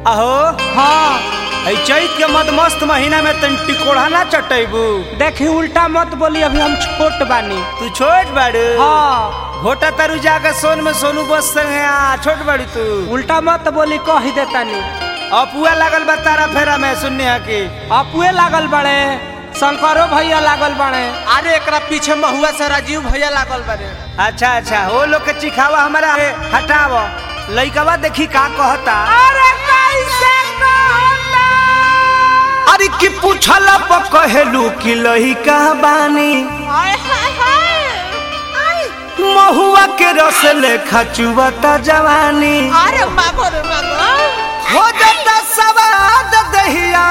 अहो हाँ चैत के मस्त महीना में तन टिकोड़ा ना चटेबू। देखी उल्टा मत बोली, अभी हम छोट बानी। तू छोट बाड़ू? हाँ घोटा तारू जाकर सोन में सोनू बस संगे छोट बाड़ी तू। उल्टा मत बोली, कह देतानी। अपुआ लागल बा तारा फेरा में सुनने है की अपुए लागल बड़े, शंकरो भैया लागल बड़े। अरे एकरा पीछे महुआ से राजीव भैया लागल बड़े। अच्छा वो लोग के चिखावा हमारा हटाव। लइकवा देखी का कहता। अरे कैसे कहता? अरे की पूछला प कहेलू कि लइका बानी, महुआ के रस लेखा चुवता जवानी। अरे मागो रे मागो, हो जाता सवाद दहिया,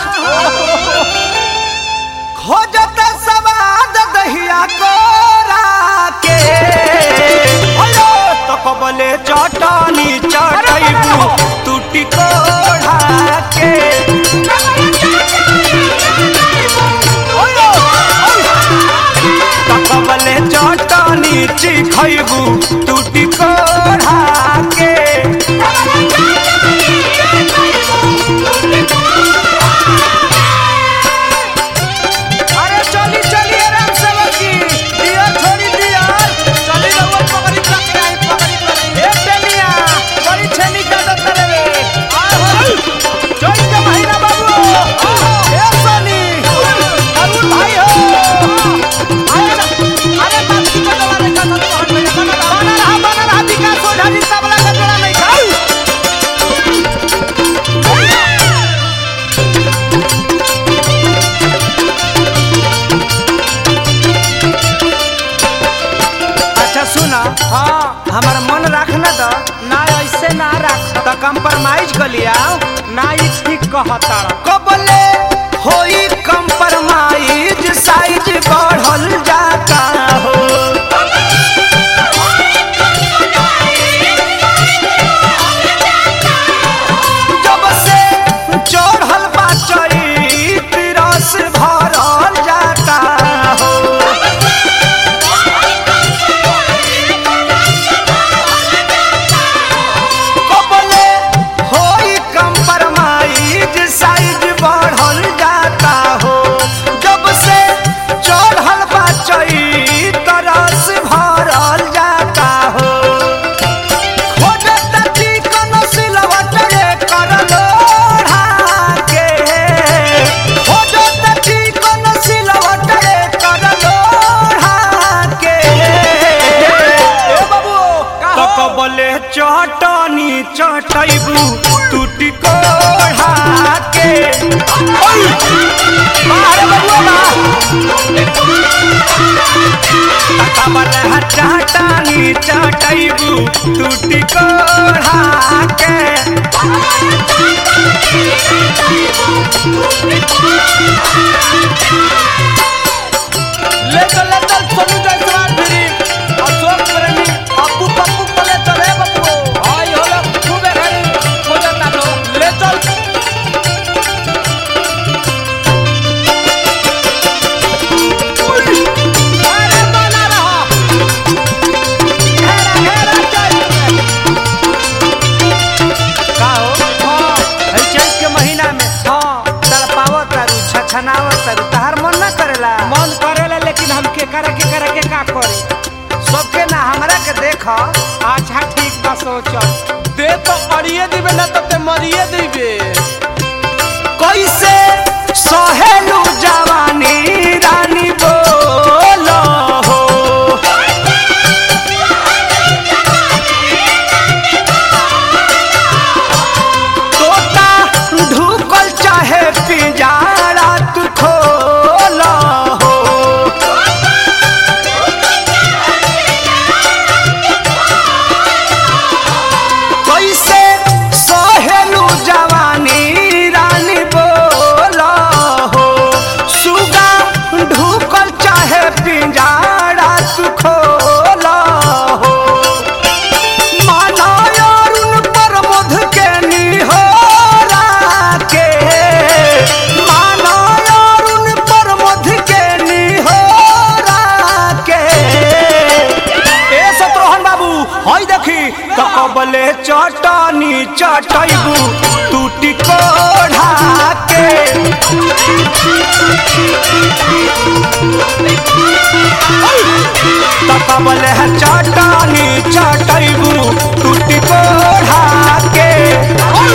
हो जाता सवाद दहिया कोरा के। हेलो तो कबले चटनी चटैबू तू टिकोड़ा के। कबले चटनी चिखैबू तू टिकोड़ा के। अरे चली चली आराम से बकी, दिया छोड़ी दिया। चली रहुआ पकड़ी पकड़ी आई पकड़ी पकड़ी। ए टेनिया बड़ी छेनी का दत्ता रे। चोई के महीना बाबू। ए सोनी अरुण भाई हो। अरे बात की बदला रे का तो हट में बना रहा विकास हो ढाली तबला का जोड़ा नहीं खाऊ। अच्छा सुना, हाँ हमारा मन रखना तो ना ऐसे ना रख, तो कंप्रोमाइज कर लिया। ना ही ठीक कहता। कबले होई कंप्रोमाइज, साइज बढ़ल जाता हो। जब से चढ़ल बा चैत रस भरल जाता हो। कबले होई कंप्रोमाइज, साइज बढ़ल जाता हो। जब से चढ़ल बा चैत रस भरल जाता हो। खोजता चिकन सिलवट रे कर लोढ़ा के। खोजता चिकन सिलवट रे कर लोढ़ा के। ए बाबू तो कबले चटनी चटैबू तू टिकोड़ा के। ओय मारे बबुआ कबले चटनी चटैबू तू टिकोड़ा के। ले चल सोनू जायसवाल फिरी अशोक प्रेमी अप्पू पप्पू को ले चले बप्पू। आई होला खूबे घड़ी हो जाता लो। ले चल अरे बना रहा, घेरा घेरा चल। का हो? हाँ है चैत के महीना में हाँ तड़पावत तारू छछनावत तारू, तहार मन ना करेला? मन करेला, लेकिन हम के करे का करे। सबके ना हमरा के देख। अच्छा ठीक बा, सोचल दे तो अड़िए दिबे ना तो ते मरिए दिबे। कैसे सहेलू जवानी रानी बोलो हो। तोता ढुकल चाहे पिंजरा तू खोलो हो। कैसे सहेलू जवानी तो कबले चटनी चटैबू टूटी कोढ़ा के तो कबले चटनी चटैबू टूटी कोढ़ा के